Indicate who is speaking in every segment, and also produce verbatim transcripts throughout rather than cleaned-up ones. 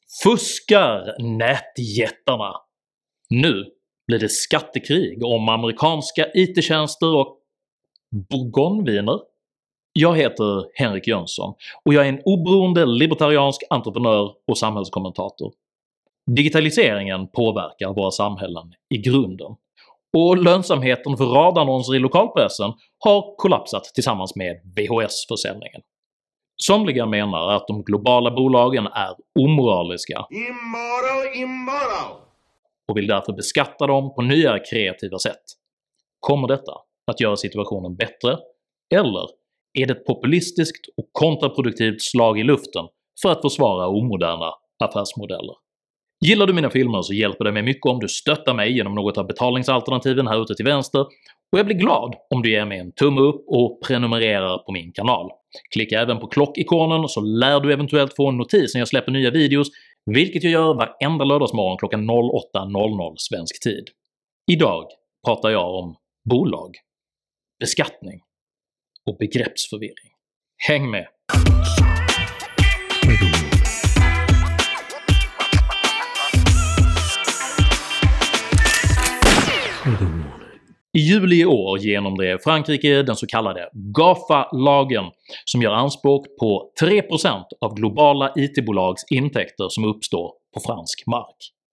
Speaker 1: Fuskar nätjättarna? Nu blir det skattekrig om amerikanska I T-tjänster och bourgogneviner. Jag heter Henrik Jönsson och jag är en oberoende libertariansk entreprenör och samhällskommentator. Digitaliseringen påverkar våra samhällen i grunden, och lönsamheten för radannonser i lokalpressen har kollapsat tillsammans med V H S-försäljningen. Somliga menar att de globala bolagen är omoraliska
Speaker 2: Immoral, immoral.
Speaker 1: och vill därför beskatta dem på nya kreativa sätt. Kommer detta att göra situationen bättre, eller är det ett populistiskt och kontraproduktivt slag i luften för att försvara omoderna affärsmodeller? Gillar du mina filmer så hjälper det mig mycket om du stöttar mig genom något av betalningsalternativen här ute till vänster, och jag blir glad om du ger mig en tumme upp och prenumererar på min kanal. Klicka även på klockikonen så lär du eventuellt få en notis när jag släpper nya videos, vilket jag gör varenda lördagsmorgon klockan åtta noll noll svensk tid. Idag pratar jag om bolag, beskattning och begreppsförvirring. Häng med! I juli i år genomdrev Frankrike den så kallade GAFA-lagen som gör anspråk på tre procent av globala I T-bolags intäkter som uppstår på fransk mark.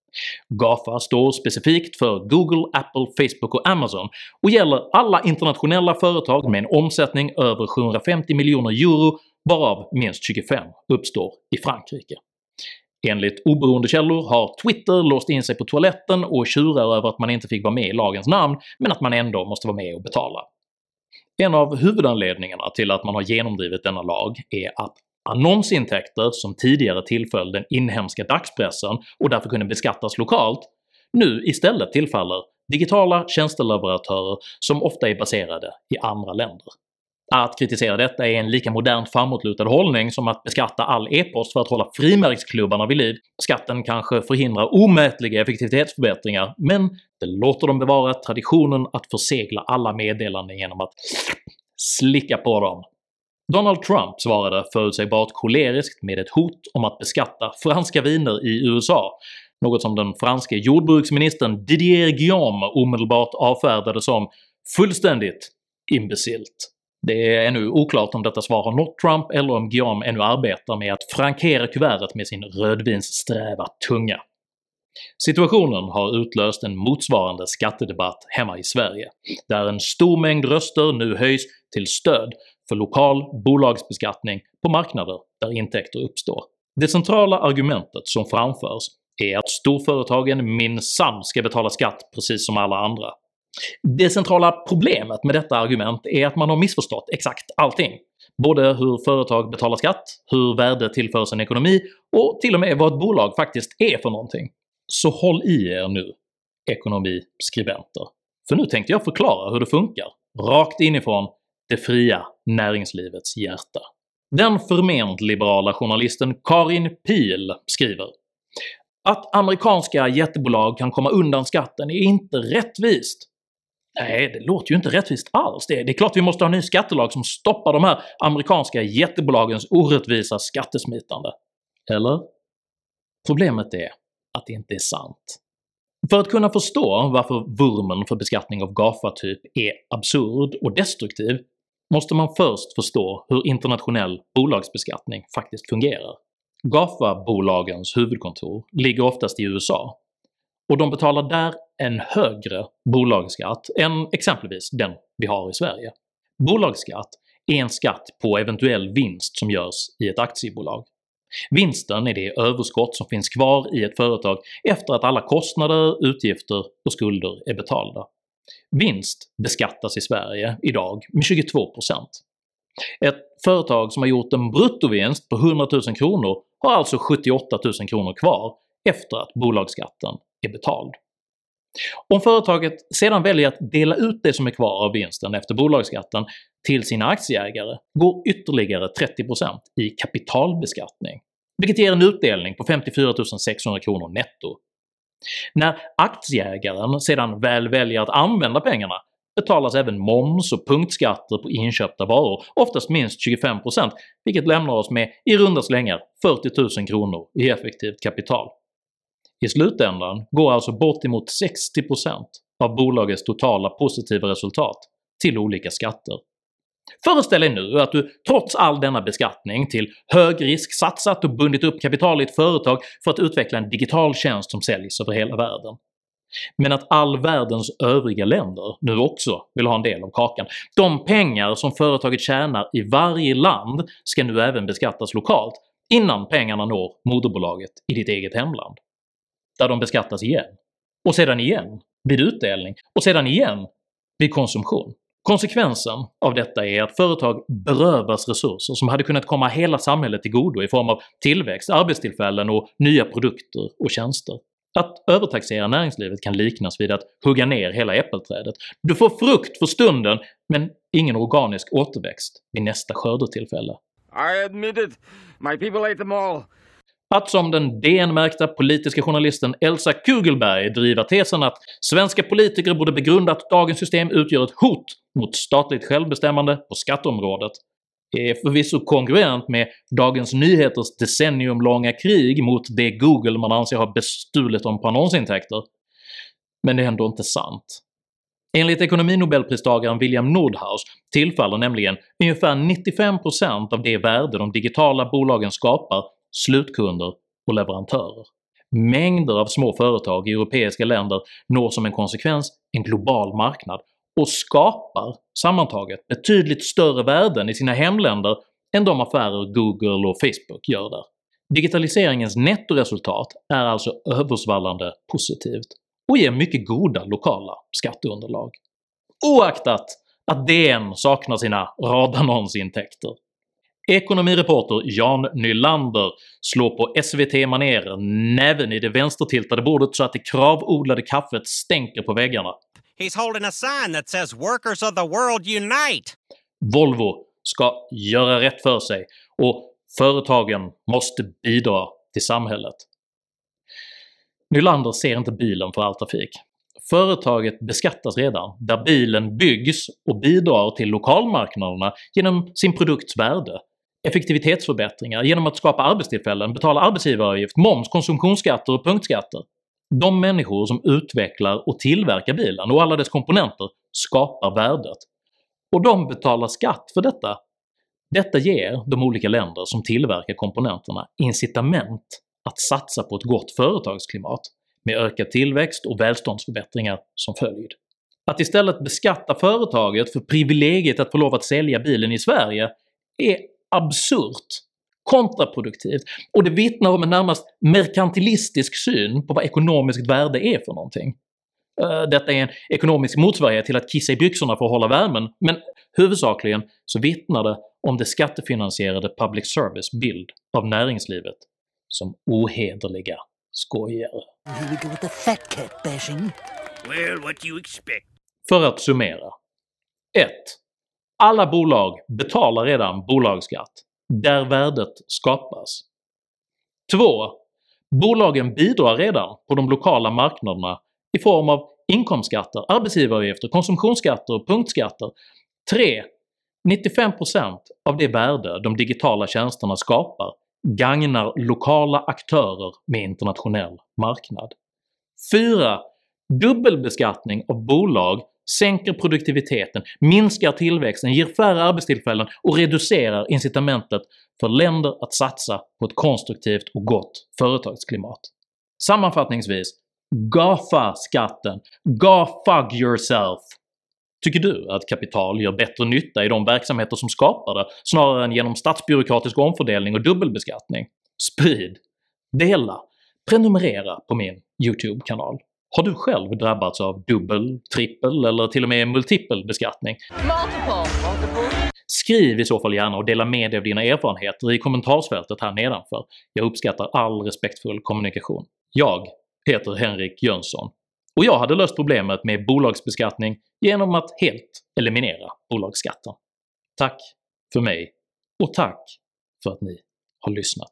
Speaker 1: GAFA står specifikt för Google, Apple, Facebook och Amazon och gäller alla internationella företag med en omsättning över sjuhundrafemtio miljoner euro, varav minst tjugofem uppstår i Frankrike. Enligt oberoende källor har Twitter låst in sig på toaletten och tjurar över att man inte fick vara med i lagens namn, men att man ändå måste vara med och betala. En av huvudanledningarna till att man har genomdrivit denna lag är att annonsintäkter som tidigare tillföll den inhemska dagspressen och därför kunde beskattas lokalt, nu istället tillfaller digitala tjänsteleverantörer som ofta är baserade i andra länder. Att kritisera detta är en lika modernt framåtlutad hållning som att beskatta all e-post för att hålla frimärksklubbarna vid liv. Skatten kanske förhindrar omätliga effektivitetsförbättringar, men det låter dem bevara traditionen att försegla alla meddelanden genom att slicka på dem. Donald Trump svarade förutsägbart koleriskt med ett hot om att beskatta franska viner i U S A, något som den franske jordbruksministern Didier Guillaume omedelbart avfärdade som fullständigt imbecilt. Det är ännu oklart om detta svar har nått Trump eller om Guillaume ännu arbetar med att frankera kuvertet med sin rödvinssträva tunga. Situationen har utlöst en motsvarande skattedebatt hemma i Sverige, där en stor mängd röster nu höjs till stöd för lokal bolagsbeskattning på marknader där intäkter uppstår. Det centrala argumentet som framförs är att storföretagen minsann ska betala skatt precis som alla andra. Det centrala problemet med detta argument är att man har missförstått exakt allting. Både hur företag betalar skatt, hur värde tillförs en ekonomi och till och med vad ett bolag faktiskt är för någonting. Så håll i er nu, ekonomiskribenter. För nu tänkte jag förklara hur det funkar, rakt inifrån det fria näringslivets hjärta. Den förment liberala journalisten Karin Pihl skriver: att amerikanska jättebolag kan komma undan skatten är inte rättvist. Nej, det låter ju inte rättvist alls. Det är, det är klart vi måste ha en ny skattelag som stoppar de här amerikanska jättebolagens orättvisa skattesmitande. Eller? Problemet är att det inte är sant. För att kunna förstå varför vurmen för beskattning av GAFA-typ är absurd och destruktiv måste man först förstå hur internationell bolagsbeskattning faktiskt fungerar. GAFA-bolagens huvudkontor ligger oftast i U S A, och de betalar där en högre bolagsskatt än exempelvis den vi har i Sverige. Bolagsskatt är en skatt på eventuell vinst som görs i ett aktiebolag. Vinsten är det överskott som finns kvar i ett företag efter att alla kostnader, utgifter och skulder är betalda. Vinst beskattas i Sverige idag med tjugotvå procent. Ett företag som har gjort en bruttovinst på hundra tusen kronor har alltså sjuttioåtta tusen kronor kvar efter att bolagsskatten är betald. Om företaget sedan väljer att dela ut det som är kvar av vinsten efter bolagsskatten till sina aktieägare går ytterligare trettio procent i kapitalbeskattning, vilket ger en utdelning på femtiofyra tusen sexhundra kronor netto. När aktieägaren sedan väl väljer att använda pengarna betalas även moms och punktskatter på inköpta varor, oftast minst tjugofem procent, vilket lämnar oss med i runda slängar fyrtio tusen kronor i effektivt kapital. I slutändan går alltså bortemot sextio procent av bolagets totala positiva resultat till olika skatter. Föreställ dig nu att du trots all denna beskattning till hög risk satsat och bundit upp kapital i ett företag för att utveckla en digital tjänst som säljs över hela världen. Men att all världens övriga länder nu också vill ha en del av kakan. De pengar som företaget tjänar i varje land ska nu även beskattas lokalt innan pengarna når moderbolaget i ditt eget hemland, där de beskattas igen, och sedan igen vid utdelning, och sedan igen vid konsumtion. Konsekvensen av detta är att företag berövas resurser som hade kunnat komma hela samhället till godo i form av tillväxt, arbetstillfällen och nya produkter och tjänster. Att övertaxera näringslivet kan liknas vid att hugga ner hela äppelträdet. Du får frukt för stunden, men ingen organisk återväxt vid nästa skördetillfälle.
Speaker 2: I admit it. My people ate them all.
Speaker 1: Att som den D N-märkta politiska journalisten Elsa Kugelberg driva tesen att svenska politiker borde begrunda att dagens system utgör ett hot mot statligt självbestämmande på skatteområdet är förvisso kongruent med Dagens Nyheters decenniumlånga krig mot det Google man anser ha bestulit dem på annonsintäkter, men det är ändå inte sant. Enligt ekonominobelpristagaren William Nordhaus tillfaller nämligen ungefär nittiofem procent av det värde de digitala bolagen skapar slutkunder och leverantörer. Mängder av små företag i europeiska länder når som en konsekvens en global marknad och skapar sammantaget betydligt större värden i sina hemländer än de affärer Google och Facebook gör där. Digitaliseringens nettoresultat är alltså översvallande positivt och ger mycket goda lokala skatteunderlag, oaktat att D N saknar sina radannonsintäkter. Ekonomireporter Jan Nylander slår på S V T-manér näven i det vänstertiltade bordet så att det kravodlade kaffet stänker på väggarna.
Speaker 3: He's holding a sign that says "Workers of the world unite."
Speaker 1: Volvo ska göra rätt för sig och företagen måste bidra till samhället. Nylander ser inte bilen för all trafik. Företaget beskattas redan där bilen byggs och bidrar till lokalmarknaderna genom sin produkts värde, effektivitetsförbättringar genom att skapa arbetstillfällen, betala arbetsgivaravgift, moms, konsumtionsskatter och punktskatter. De människor som utvecklar och tillverkar bilen och alla dess komponenter skapar värdet, och de betalar skatt för detta. Detta ger de olika länder som tillverkar komponenterna incitament att satsa på ett gott företagsklimat med ökad tillväxt och välståndsförbättringar som följd. Att istället beskatta företaget för privilegiet att få lov att sälja bilen i Sverige är absurt, kontraproduktivt, och det vittnar om en närmast merkantilistisk syn på vad ekonomiskt värde är för någonting. Detta är en ekonomisk motsvarighet till att kissa i byxorna för att hålla värmen, men huvudsakligen så vittnar det om det skattefinansierade public service bild av näringslivet som ohederliga skojare.
Speaker 4: Here we go with the fat cat bashing.
Speaker 2: Well, what do you expect?
Speaker 1: För att summera. ett. Alla bolag betalar redan bolagsskatt där värdet skapas. två. Bolagen bidrar redan på de lokala marknaderna i form av inkomstskatter, arbetsgivaravgifter, konsumtionsskatter och punktskatter. tre. nittiofem procent av det värde de digitala tjänsterna skapar gagnar lokala aktörer med internationell marknad. fyra. Dubbelbeskattning av bolag sänker produktiviteten, minskar tillväxten, ger färre arbetstillfällen och reducerar incitamentet för länder att satsa på ett konstruktivt och gott företagsklimat. Sammanfattningsvis, GAFA-skatten, GAFUG yourself! Tycker du att kapital gör bättre nytta i de verksamheter som skapar det snarare än genom statsbyråkratisk omfördelning och dubbelbeskattning? Sprid! Dela! Prenumerera på min YouTube-kanal. Har du själv drabbats av dubbel, trippel eller till och med multipel beskattning?
Speaker 5: Multiple. Multiple.
Speaker 1: Skriv i så fall gärna och dela med dig av dina erfarenheter i kommentarsfältet här nedanför. Jag uppskattar all respektfull kommunikation. Jag heter Henrik Jönsson och jag hade löst problemet med bolagsbeskattning genom att helt eliminera bolagsskatten. Tack för mig och tack för att ni har lyssnat.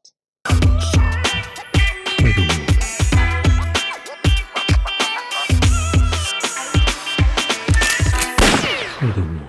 Speaker 5: Furthermore,